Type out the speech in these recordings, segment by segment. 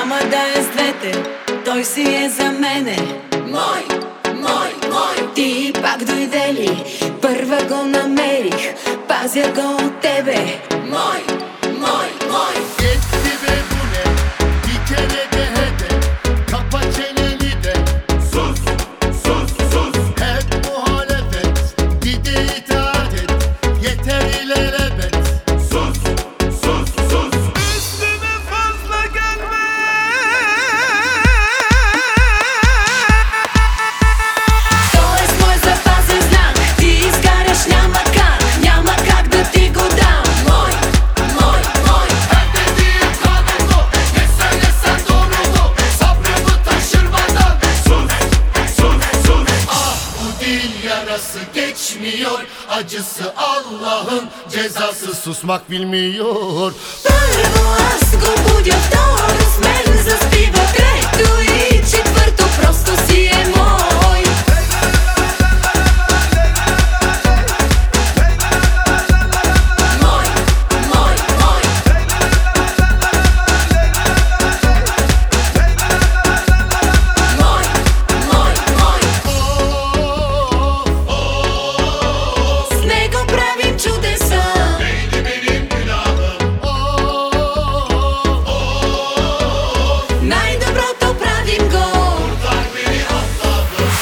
Няма да е с двете, той си е за мене. Мой, мой, мой. Ти пак дойде ли? Първа го намерих, пазя го от тебе. Мой, мой, мой. Yetti be bu ne? Bir kere de hedef. Kapa çeneni de. Sus, sus, sus. Hep muhalefet. Gide itaat et. Yeter ilelebet. Sus, sus, sus. Üstüme fazla gelme. Той е с мой запазен знак. Ти изгаряш, няма как. Няма как да ти го дам. Мой, мой, мой. Her dediğim kanunlu. Ne söylesen doğrulu. Sabrımı taşırmadan. Sus, sus, sus. Ah, bu dil yarası geçmiyor. Acısı Allah'ın cezası, susmak bilmiyor. Първо аз го будя, второ с мен заспива, трето и четвърто просто си е мой. Мой, мой, мой. Мой, мой, мой. С него правим чудеса. Neydi benim günahım? Най-доброто правим го. Kurtar beni Allah'ım.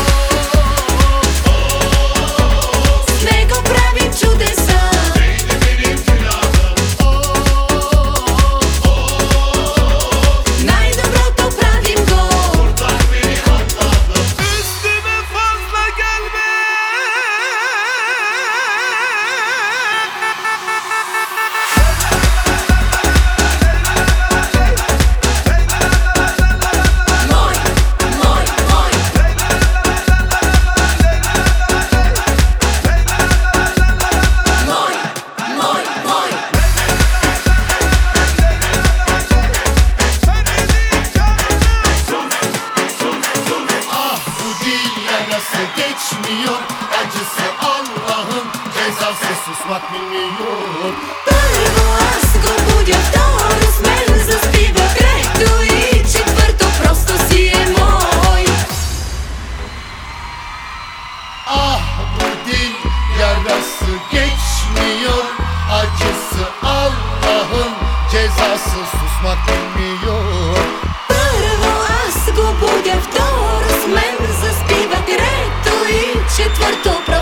С него правим чудеса. Neydi benim günahım? Най-доброто правим го. Kurtar beni Allah'ım. Üstüme fazla gelme. Мой, мой, мой. Мой, мой, мой. Ah, bu dil yarası geçmiyor. Acısı Allah'ın cezası, susmak bilmiyor. Първо аз го будя, второ с мен заспива, трето и четвърто просто си е мой. Ah, bu dil yarası geçmiyor. Acısı Allah'ın cezası, susmak bilmiyor. Първо аз го будя, второ с мен заспива, трето и четвърто просто